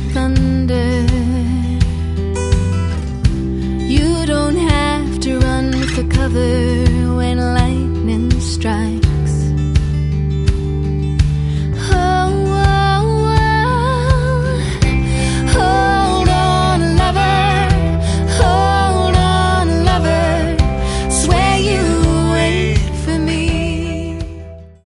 thunder. You don't have to run for cover.